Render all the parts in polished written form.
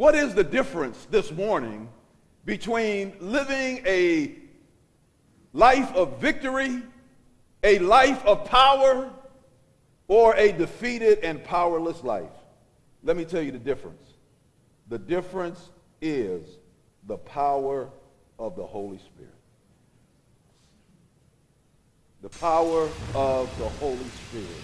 What is the difference this morning between living a life of victory, a life of power, or a defeated and powerless life? Let me tell you the difference. The difference is the power of the Holy Spirit. The power of the Holy Spirit.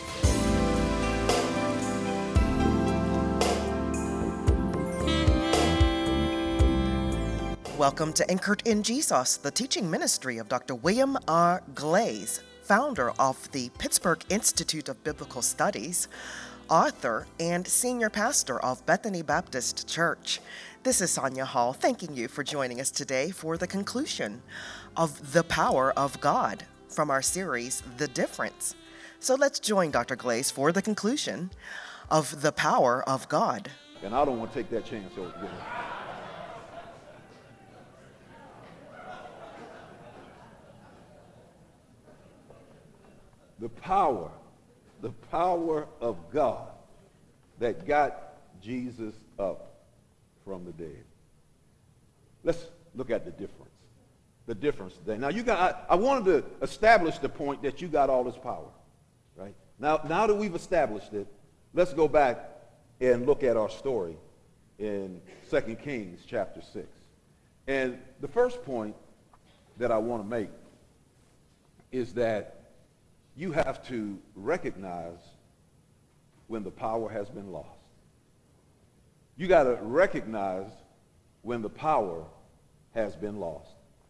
Welcome to Anchored in Jesus, the teaching ministry of Dr. William R. Glaze, founder of the Pittsburgh Institute of Biblical Studies, author, and senior pastor of Bethany Baptist Church. This is Sonia Hall, thanking you for joining us today for the conclusion of The Power of God from our series, The Difference. So let's join Dr. Glaze for the conclusion of The Power of God. And I don't want to take that chance over again. The power of God that got Jesus up from the dead. Let's look at the difference. The difference today. Now, I wanted to establish the point that you got all this power, right? Now that we've established it, let's go back and look at our story in 2 Kings chapter 6. And the first point that I want to make is that you have to recognize when the power has been lost. You got to recognize when the power has been lost.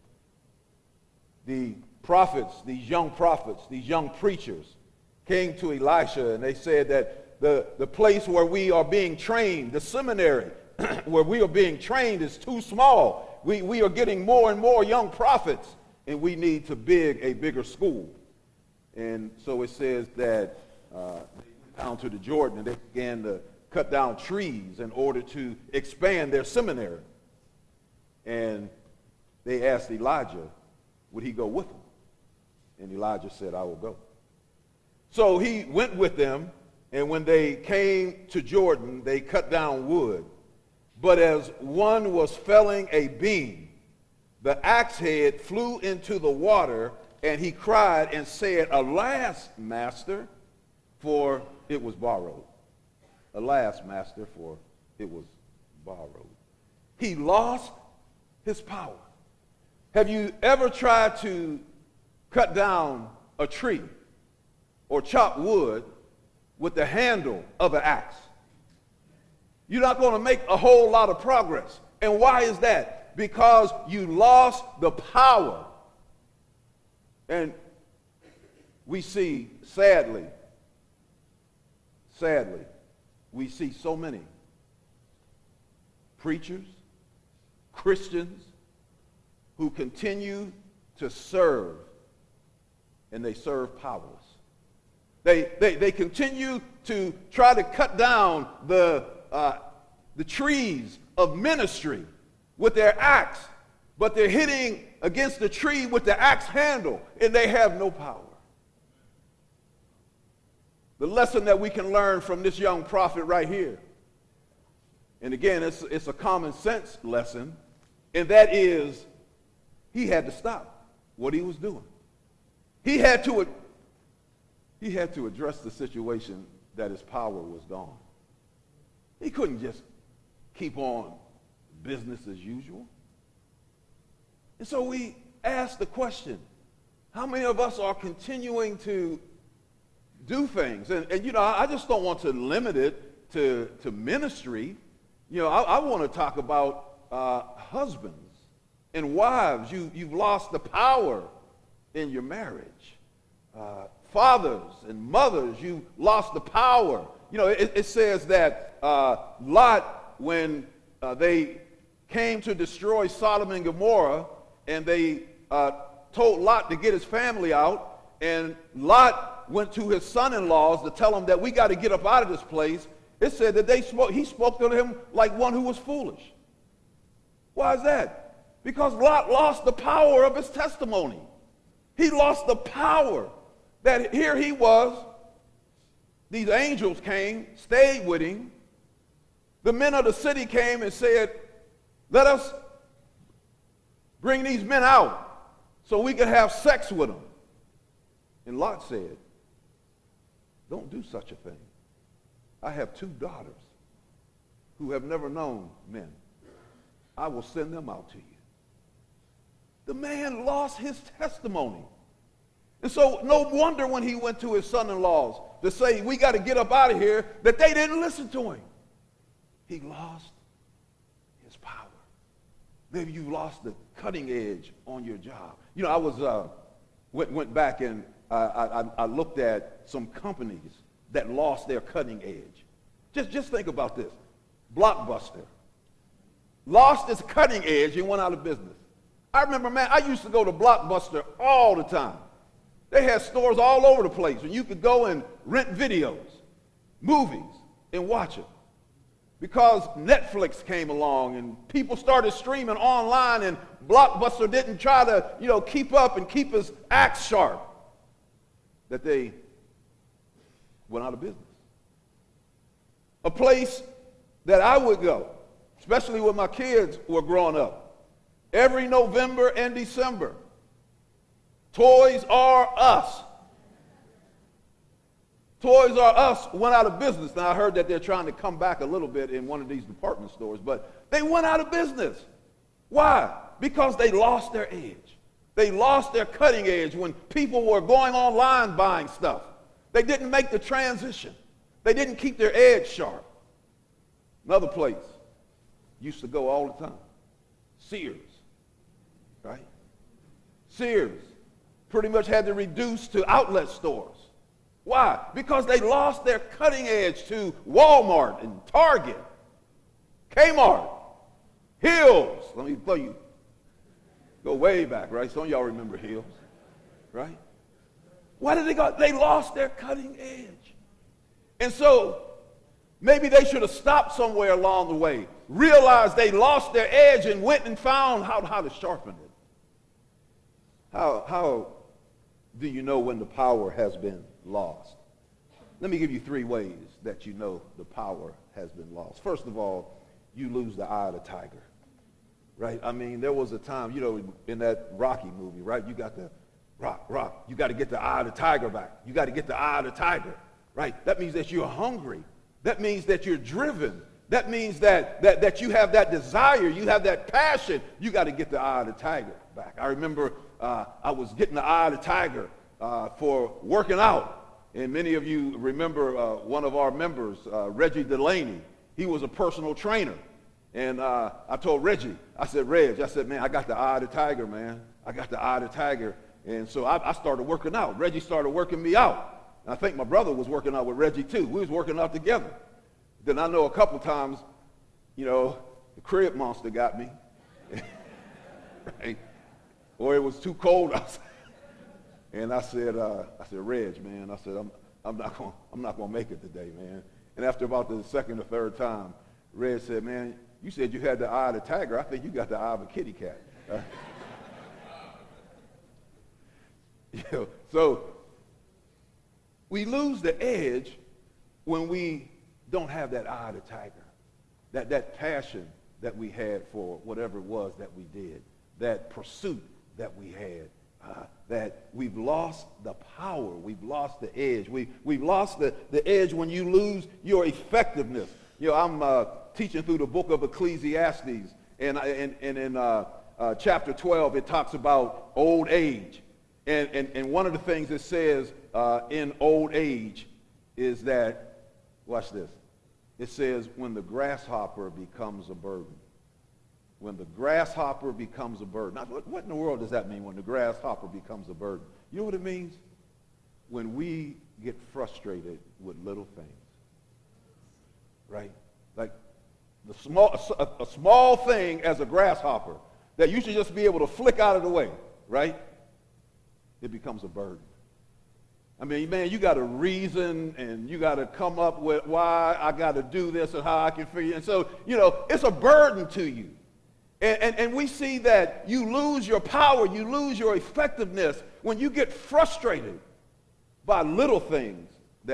The prophets, these young preachers, came to Elisha and they said that the place where we are being trained, the seminary where we are being trained, is too small. We are getting more and more young prophets, and we need to build a bigger school. And so it says that they went down to the Jordan and they began to cut down trees in order to expand their seminary. And they asked Elijah, would he go with them? And Elijah said, I will go. So he went with them, and when they came to Jordan, they cut down wood. But as one was felling a beam, the axe head flew into the water, and he cried and said, Alas, master, for it was borrowed. Alas, master, for it was borrowed. He lost his power. Have you ever tried to cut down a tree or chop wood with the handle of an axe? You're not going to make a whole lot of progress. And why is that? Because you lost the power. And we see, sadly, we see so many preachers, Christians, who continue to serve, and they serve powerless. They continue to try to cut down the trees of ministry with their axe, but they're hitting against the tree with the axe handle, and they have no power. The lesson that we can learn from this young prophet right here, and again, it's a common sense lesson, and that is he had to stop what he was doing. He had to address the situation that his power was gone. He couldn't just keep on business as usual. And so we ask the question, how many of us are continuing to do things? And I just don't want to limit it to ministry. I want to talk about husbands and wives. You've lost the power in your marriage. Fathers and mothers, you lost the power. It says that Lot, when they came to destroy Sodom and Gomorrah, and they told Lot to get his family out, and Lot went to his son-in-laws to tell him that we got to get up out of this place. It said that he spoke to him like one who was foolish. Why is that? Because Lot lost the power of his testimony. He lost the power that here he was. These angels came, stayed with him, the men of the city came and said, let us bring these men out so we can have sex with them. And Lot said, don't do such a thing. I have 2 daughters who have never known men. I will send them out to you. The man lost his testimony. And so no wonder when he went to his son-in-laws to say, we got to get up out of here, that they didn't listen to him. He lost his power. Maybe you lost the cutting edge on your job. You know, I was went back and I looked at some companies that lost their cutting edge. Just think about this. Blockbuster lost its cutting edge and went out of business. I remember, man, I used to go to Blockbuster all the time. They had stores all over the place and you could go and rent videos, movies, and watch them. Because Netflix came along and people started streaming online and Blockbuster didn't try to, keep up and keep his act sharp, that they went out of business. A place that I would go, especially when my kids were growing up, every November and December, Toys R Us. Toys R Us went out of business. Now, I heard that they're trying to come back a little bit in one of these department stores, but they went out of business. Why? Because they lost their edge. They lost their cutting edge when people were going online buying stuff. They didn't make the transition. They didn't keep their edge sharp. Another place used to go all the time, Sears, right? Sears pretty much had to reduce to outlet stores. Why? Because they lost their cutting edge to Walmart and Target, Kmart, Hills. Let me tell you, go way back, right? Some of y'all remember Hills, right? Why did they go? They lost their cutting edge. And so maybe they should have stopped somewhere along the way, realized they lost their edge and went and found how to sharpen it. How do you know when the power has been lost? Let me give you 3 ways that you know the power has been lost. First of all, you lose the eye of the tiger, right? I mean, there was a time, in that Rocky movie, right? You got the rock. You got to get the eye of the tiger back. You got to get the eye of the tiger, right? That means that you're hungry. That means that you're driven. That means that you have that desire. You have that passion. You got to get the eye of the tiger back. I remember I was getting the eye of the tiger for working out. And many of you remember one of our members, Reggie Delaney. He was a personal trainer. And I told Reggie, I said, man, I got the eye of the tiger, man. I got the eye of the tiger. And so I started working out. Reggie started working me out. And I think my brother was working out with Reggie too. We was working out together. Then I know a couple times, the crib monster got me. Right? Or it was too cold outside. And I said, Reg, man, I said, I'm not gonna make it today, man. And after about the second or third time, Reg said, man, you said you had the eye of the tiger. I think you got the eye of a kitty cat. So we lose the edge when we don't have that eye of the tiger, that passion that we had for whatever it was that we did, that pursuit that we had, that we've lost the power, we've lost the edge. We've lost the edge when you lose your effectiveness. I'm teaching through the book of Ecclesiastes, and in chapter 12, it talks about old age. And one of the things it says in old age is that, watch this, it says when the grasshopper becomes a burden. When the grasshopper becomes a burden. Now, what in the world does that mean, when the grasshopper becomes a burden? You know what it means? When we get frustrated with little things, right? Like a small thing as a grasshopper that you should just be able to flick out of the way, right? It becomes a burden. I mean, man, you got to reason and you got to come up with why I got to do this and how I can figure it. And so, it's a burden to you. And we see that you lose your power, you lose your effectiveness when you get frustrated by little things that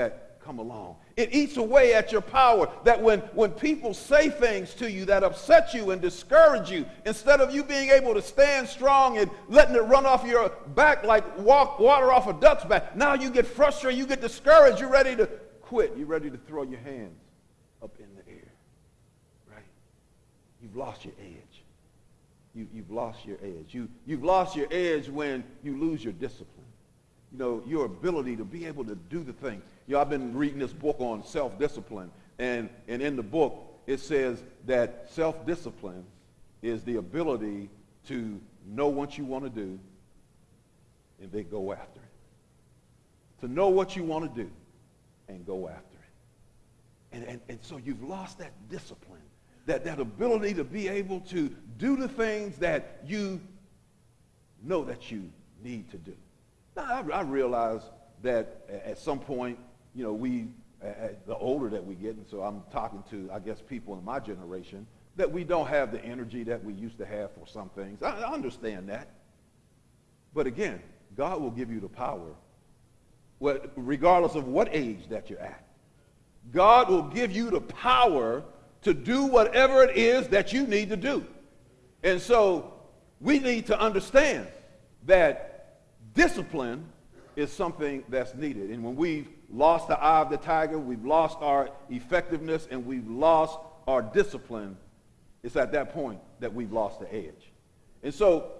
come along. It eats away at your power, that when people say things to you that upset you and discourage you, instead of you being able to stand strong and letting it run off your back like water off a duck's back, now you get frustrated, you get discouraged, you're ready to quit, you're ready to throw your hands up in the air, right? You've lost your edge. You've lost your edge. You've lost your edge when you lose your discipline. You know, your ability to be able to do the thing. You know, I've been reading this book on self-discipline, and in the book it says that self-discipline is the ability to know what you want to do and then go after it. To know what you want to do and go after it. And so you've lost that discipline, that ability to be able to do the things that you know that you need to do. Now, I realize that at some point, you know, the older that we get, and so I'm talking to, I guess, people in my generation, that we don't have the energy that we used to have for some things. I understand that. But again, God will give you the power, regardless of what age that you're at. God will give you the power to do whatever it is that you need to do. And so we need to understand that discipline is something that's needed. And when we've lost the eye of the tiger, we've lost our effectiveness, and we've lost our discipline, it's at that point that we've lost the edge. And so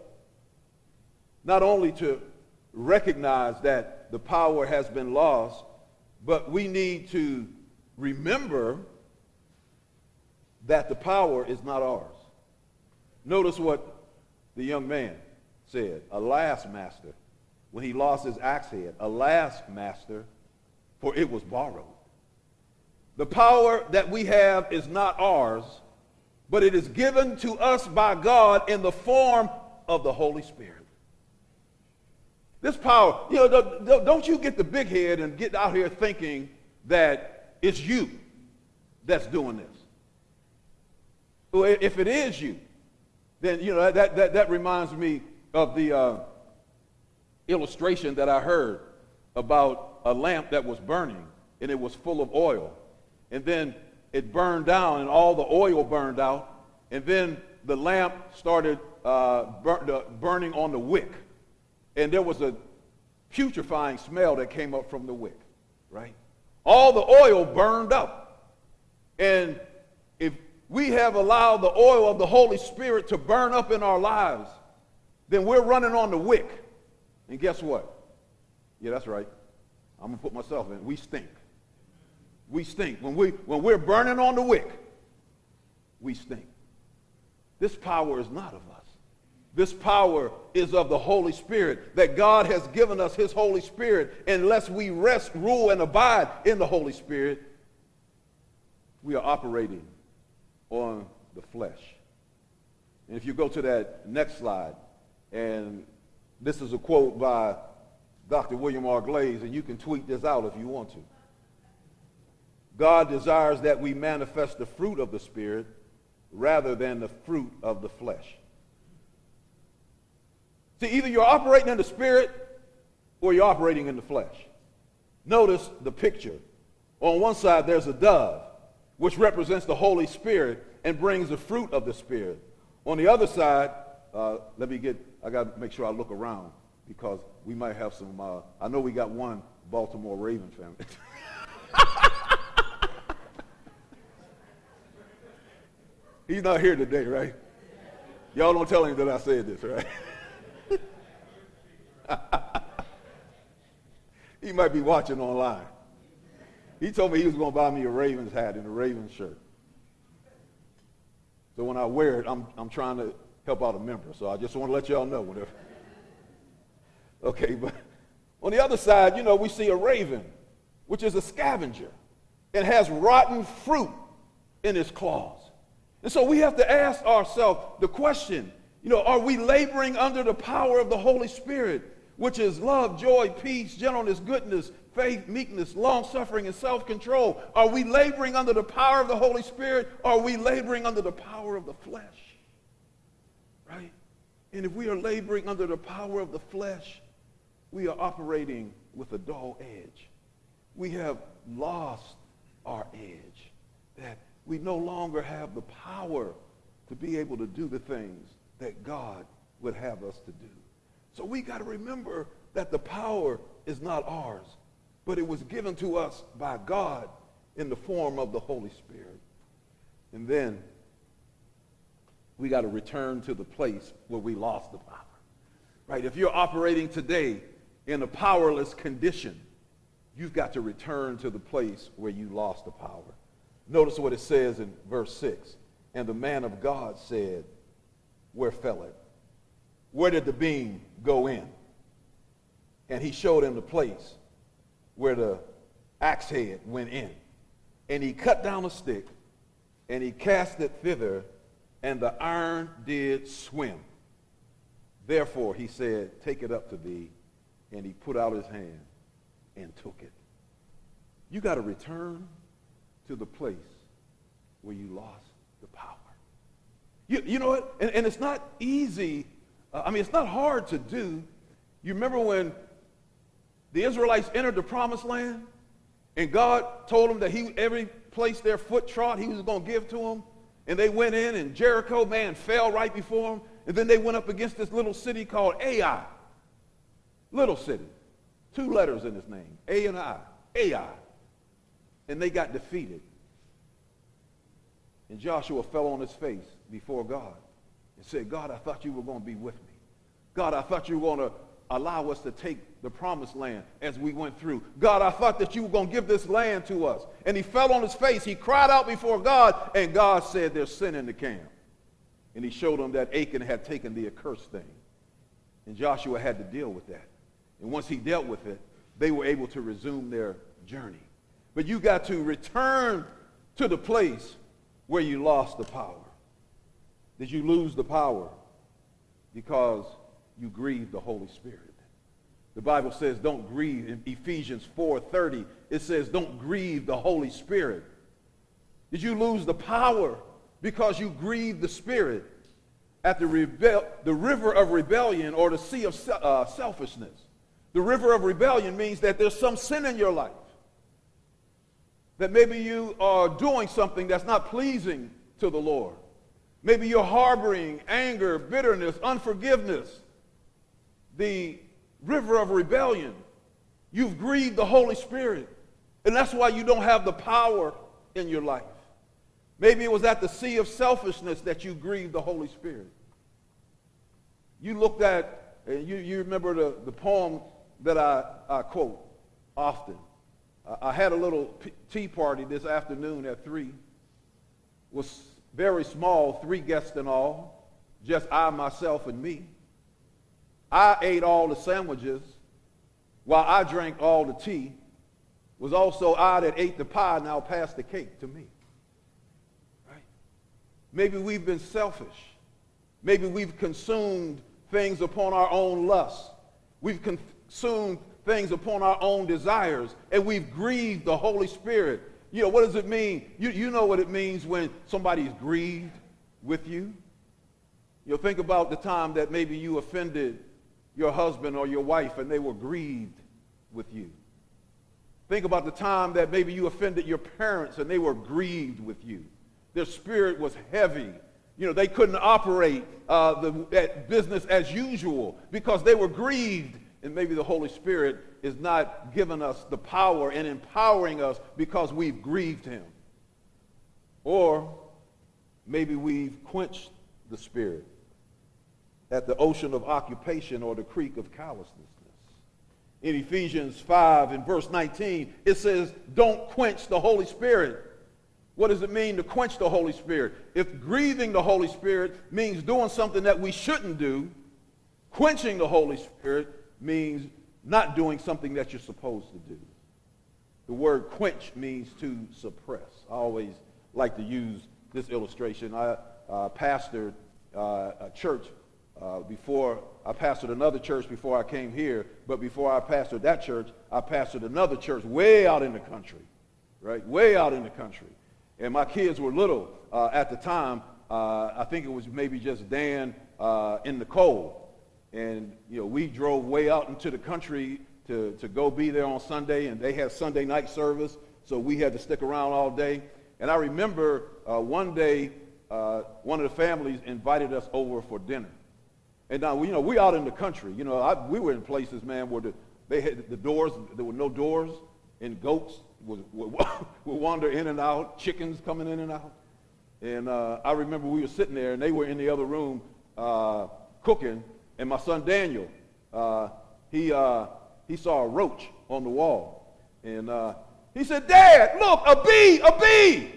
not only to recognize that the power has been lost, but we need to remember that the power is not ours. Notice what the young man said. Alas, master, when he lost his axe head. Alas, master, for it was borrowed. The power that we have is not ours, but it is given to us by God in the form of the Holy Spirit. This power, you know, don't you get the big head and get out here thinking that it's you that's doing this. Well, if it is you, then, you know, that reminds me of the illustration that I heard about a lamp that was burning, and it was full of oil. And then it burned down, and all the oil burned out, and then the lamp started burning on the wick. And there was a putrefying smell that came up from the wick, right? All the oil burned up. And if we have allowed the oil of the Holy Spirit to burn up in our lives, then we're running on the wick. And guess what? Yeah, that's right. I'm going to put myself in. We stink. We stink. When we're burning on the wick, we stink. This power is not of us. This power is of the Holy Spirit, that God has given us his Holy Spirit. Unless we rest, rule, and abide in the Holy Spirit, we are operating on the flesh. And if you go to that next slide, and this is a quote by Dr. William R. Glaze, and you can tweet this out if you want to. God desires that we manifest the fruit of the Spirit rather than the fruit of the flesh. See, either you're operating in the Spirit or you're operating in the flesh. Notice the picture. On one side, there's a dove, which represents the Holy Spirit and brings the fruit of the Spirit. On the other side, I got to make sure I look around, because we might have some, I know we got one Baltimore Raven family. He's not here today, right? Y'all don't tell him that I said this, right? He might be watching online. He told me he was going to buy me a Ravens hat and a Ravens shirt. So when I wear it, I'm trying to help out a member. So I just want to let y'all know whatever. Okay, but on the other side, you know, we see a raven, which is a scavenger, and has rotten fruit in its claws. And so we have to ask ourselves the question, you know, are we laboring under the power of the Holy Spirit, which is love, joy, peace, gentleness, goodness, faith, meekness, long-suffering, and self-control? Are we laboring under the power of the Holy Spirit, or are we laboring under the power of the flesh? Right? And if we are laboring under the power of the flesh, we are operating with a dull edge. we have lost our edge, that we no longer have the power to be able to do the things that God would have us to do. So we got to remember that the power is not ours, but it was given to us by God in the form of the Holy Spirit. And then we got to return to the place where we lost the power. Right? If you're operating today in a powerless condition, you've got to return to the place where you lost the power. Notice what it says in verse 6. And the man of God said, where fell it? Where did the beam go in? And he showed him the place where the axe head went in. And he cut down a stick, and he cast it thither, and the iron did swim. Therefore, he said, take it up to thee. And he put out his hand and took it. You got to return to the place where you lost the power. You know what? And it's not easy. It's not hard to do. You remember when the Israelites entered the promised land and God told them that every place their foot trod, he was going to give to them. And they went in and Jericho, man, fell right before them. And then they went up against this little city called Ai. Little city. 2 letters in its name. A and I. Ai. And they got defeated. And Joshua fell on his face before God and said, God, I thought you were going to be with me. God, I thought you were going to allow us to take the promised land as we went through. God, I thought that you were going to give this land to us. And he fell on his face. He cried out before God, and God said, there's sin in the camp. And he showed them that Achan had taken the accursed thing. And Joshua had to deal with that. And once he dealt with it, they were able to resume their journey. But you got to return to the place where you lost the power. Did you lose the power because you grieved the Holy Spirit? The Bible says don't grieve. In Ephesians 4:30, it says don't grieve the Holy Spirit. Did you lose the power because you grieved the Spirit at the river of rebellion, or the sea of selfishness? The river of rebellion means that there's some sin in your life. That maybe you are doing something that's not pleasing to the Lord. Maybe you're harboring anger, bitterness, unforgiveness. The river of rebellion. You've grieved the Holy Spirit. And that's why you don't have the power in your life. Maybe it was at the sea of selfishness that you grieved the Holy Spirit. You looked at, you remember the poem that I quote often. I had a little tea party this afternoon at 3. Was very small, 3 guests in all, just I, myself, and me. I ate all the sandwiches while I drank all the tea. Was also I that ate the pie, now pass the cake to me. Right? Maybe we've been selfish. Maybe we've consumed things upon our own lusts. We've consumed things upon our own desires, and we've grieved the Holy Spirit. You know, what does it mean? You know what it means when somebody's grieved with you. You'll think about the time that maybe you offended your husband or your wife and they were grieved with you. Think about the time that maybe you offended your parents and they were grieved with you. Their spirit was heavy. You know, they couldn't operate that business as usual because they were grieved. And maybe the Holy Spirit is not giving us the power and empowering us because we've grieved him. Or maybe we've quenched the Spirit at the ocean of occupation or the creek of callousness. In Ephesians 5 and verse 19, it says, don't quench the Holy Spirit. What does it mean to quench the Holy Spirit? If grieving the Holy Spirit means doing something that we shouldn't do, quenching the Holy Spirit means not doing something that you're supposed to do. The word quench means to suppress. I always like to use this illustration. I pastored a church before. I pastored another church before I came here, but before I pastored that church, I pastored another church way out in the country, right? Way out in the country. And my kids were little at the time. I think it was maybe just Dan and Nicole. And, you know, we drove way out into the country to go be there on Sunday, and they had Sunday night service, so we had to stick around all day. And I remember one day, one of the families invited us over for dinner. And now, we out in the country. We were in places, man, where they had the doors, there were no doors, and goats would wander in and out, chickens coming in and out. And I remember we were sitting there, and they were in the other room cooking, and my son Daniel, he saw a roach on the wall. And he said, "Dad, look, a bee, a bee!"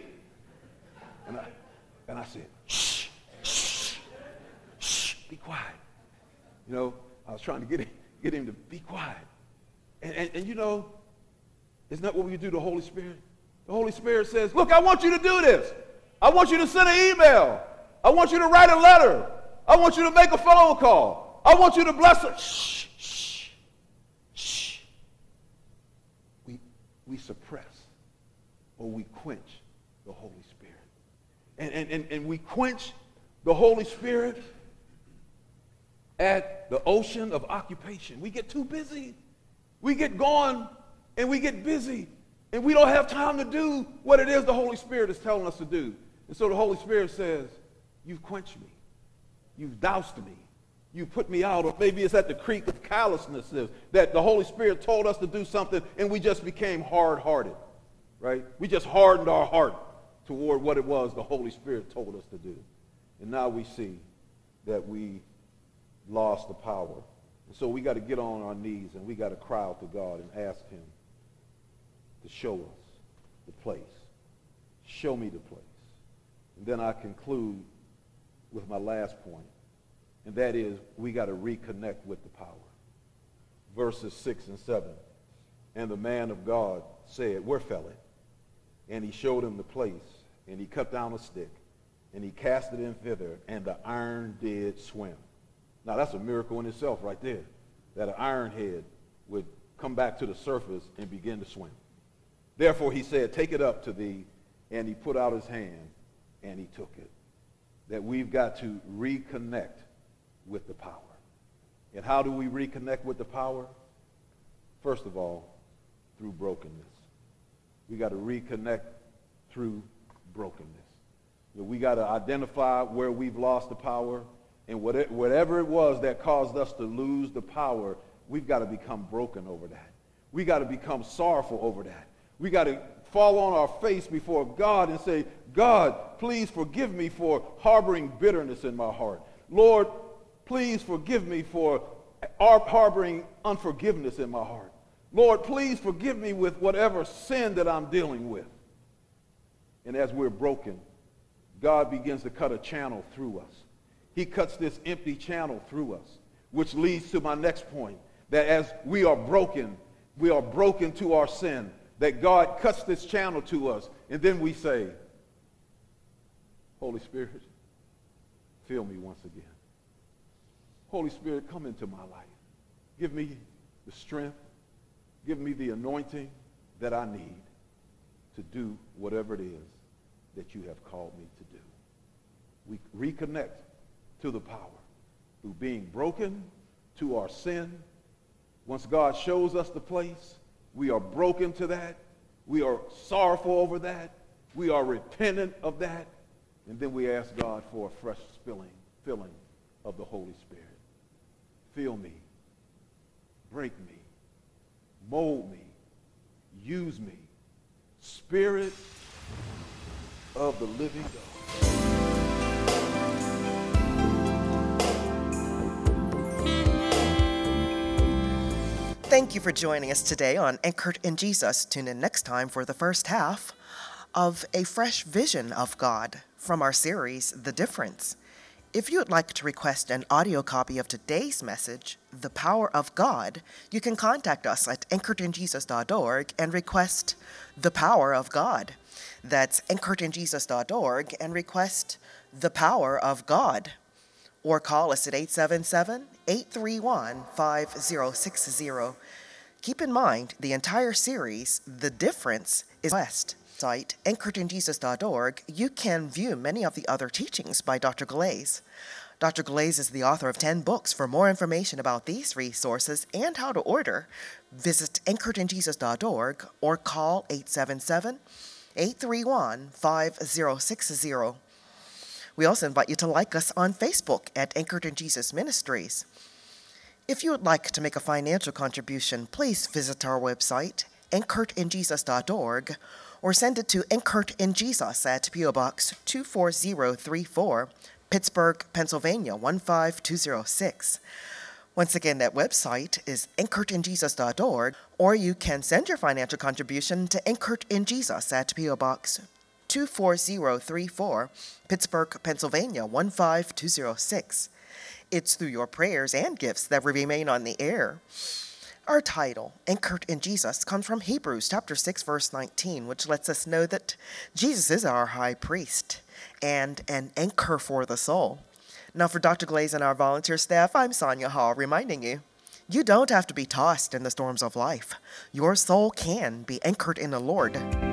And I said, "Shh, shh, shh, be quiet." I was trying to get him to be quiet. And isn't that what we do to the Holy Spirit? The Holy Spirit says, "Look, I want you to do this. I want you to send an email. I want you to write a letter. I want you to make a phone call. I want you to bless her." Shh, shh, shh. We suppress or we quench the Holy Spirit. And we quench the Holy Spirit at the ocean of occupation. We get too busy. We get going and we get busy. And we don't have time to do what it is the Holy Spirit is telling us to do. And so the Holy Spirit says, "You've quenched me. You've doused me. You put me out." Or maybe it's at the creek of callousness that the Holy Spirit told us to do something and we just became hard-hearted, right? We just hardened our heart toward what it was the Holy Spirit told us to do. And now we see that we lost the power. And so we got to get on our knees and we got to cry out to God and ask him to show us the place. Show me the place. And then I conclude with my last point, and that is we got to reconnect with the power. Verses 6 and 7. "And the man of God said, 'Where fell it?' And he showed him the place, and he cut down a stick, and he cast it in thither, and the iron did swim." Now that's a miracle in itself right there, that an iron head would come back to the surface and begin to swim. "Therefore he said, 'Take it up to thee,' and he put out his hand, and he took it." That we've got to reconnect with the power. And how do we reconnect with the power? First of all, through brokenness. We got to reconnect through brokenness. We got to identify where we've lost the power, and whatever it was that caused us to lose the power, we've got to become broken over that. We got to become sorrowful over that. We got to fall on our face before God and say, "God, please forgive me for harboring bitterness in my heart. Lord, please forgive me for harboring unforgiveness in my heart. Lord, please forgive me with whatever sin that I'm dealing with." And as we're broken, God begins to cut a channel through us. He cuts this empty channel through us, which leads to my next point, that as we are broken to our sin, that God cuts this channel to us, and then we say, "Holy Spirit, fill me once again. Holy Spirit, come into my life. Give me the strength, give me the anointing that I need to do whatever it is that you have called me to do." We reconnect to the power through being broken to our sin. Once God shows us the place, we are broken to that. We are sorrowful over that. We are repentant of that. And then we ask God for a fresh filling of the Holy Spirit. Fill me, break me, mold me, use me. Spirit of the living God. Thank you for joining us today on Anchored in Jesus. Tune in next time for the first half of a fresh vision of God from our series, The Difference. If you would like to request an audio copy of today's message, The Power of God, you can contact us at anchoredinjesus.org and request The Power of God. That's anchoredinjesus.org and request The Power of God. Or call us at 877-831-5060. Keep in mind, the entire series, The Difference, is West. Site, anchoredinjesus.org, you can view many of the other teachings by Dr. Glaze. Dr. Glaze is the author of 10 books. For more information about these resources and how to order, visit anchoredinjesus.org or call 877-831-5060. We also invite you to like us on Facebook at Anchored in Jesus Ministries. If you would like to make a financial contribution, please visit our website, anchoredinjesus.org, or send it to Anchored in Jesus at P.O. Box 24034, Pittsburgh, Pennsylvania 15206. Once again, that website is anchoredinjesus.org, or you can send your financial contribution to Anchored in Jesus at P.O. Box 24034, Pittsburgh, Pennsylvania 15206. It's through your prayers and gifts that we remain on the air. Our title, Anchored in Jesus, comes from Hebrews chapter 6, verse 19, which lets us know that Jesus is our high priest and an anchor for the soul. Now, for Dr. Glaze and our volunteer staff, I'm Sonia Hall, reminding you, you don't have to be tossed in the storms of life. Your soul can be anchored in the Lord.